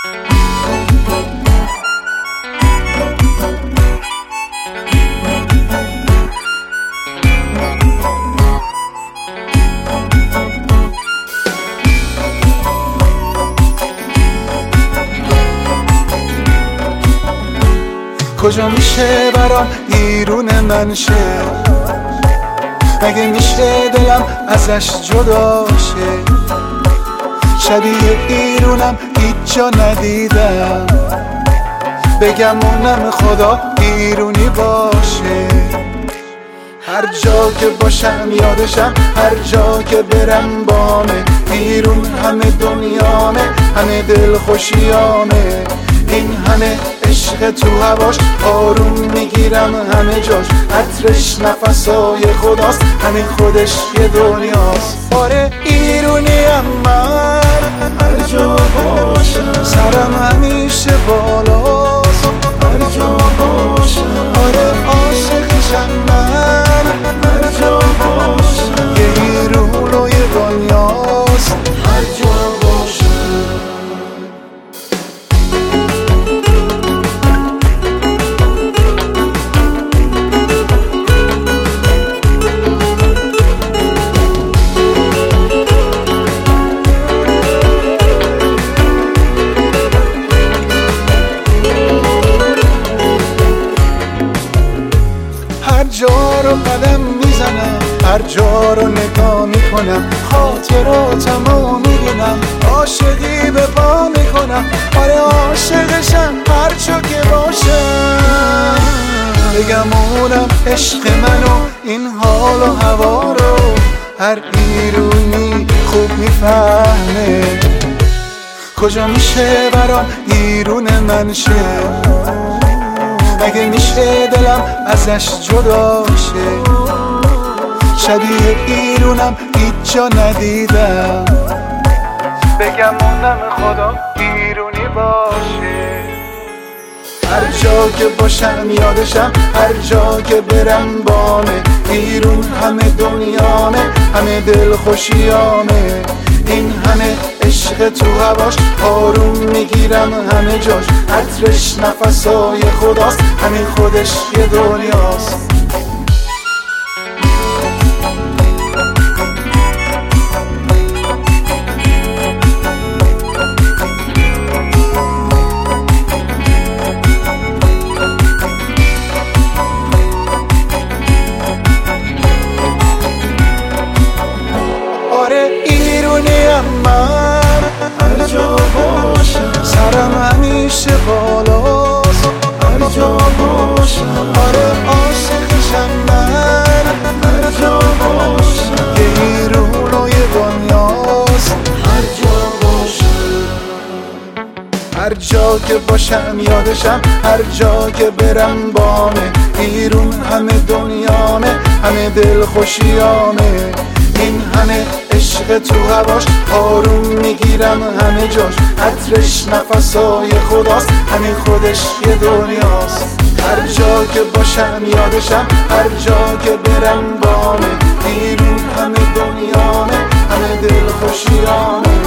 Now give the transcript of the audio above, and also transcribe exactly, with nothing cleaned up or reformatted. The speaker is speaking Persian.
کجا میشه برام ایرون من شه؟ مگه میشه دلم ازش جدا شه؟ شبیه ایرونم هیچ جا ندیدم، بگم اونم خدا ایرونی باشه. هر جا که باشم یادشم، هر جا که برم بامه. ایرون همه دنیامه، همه دل خوشیامه. این همه عشق تو هواش، آروم میگیرم همه جاش. عطرش نفسای خداست، همین خودش یه دنیاست. آره ایرونیم من، هر جا باشم سرم همیشه بالاست. هر جا باشم آره عاشقشم من، هر جا باشم یه ایرون و یه دنیاست. هر جا باشم هر جا رو قدم میزنم، هر جا رو نگاه میکنم، خاطراتمو میبینم، عاشقی به پا میکنم. آره عاشقشم هر جا که باشم، بگم اونم عشق منو، این حال و هوا رو هر ایرونی خوب میفهمه. کجا میشه برام ایرون من شه؟ مگه میشه دلم ازش جدا شه؟ شبیه ایرونم هیچ جا ندیدم، بگم اونم خدا ایرونی باشه. هر جا که باشم یادشم، هر جا که برم بامه. ایرون همه دنیامه، همه دل خوشیامه. این همه عشق تو هواش، آروم میگیرم همه جاش. عطرش نفسای خداست، همین خودش یه دنیاست. آره ایرونیم من، هر جا باشم سرم همیشه بالاست. هر جا باشم آره عاشقشم من، هر جا باشم یه ایرون و یه دنیاست. هر جا باشم هر جا که باشم یادشم، هر جا که برم بامه. ایرون همه دنیامه، همه دل خوشیامه. این همه عشق تو هواش، آروم میگیرم همه جاش. عطرش نفسای خداست، همین خودش یه دنیاست. هر جا که باشم یادشم، هر جا که برم بامه. ایرون همه دنیامه، همه دل خوشیامه.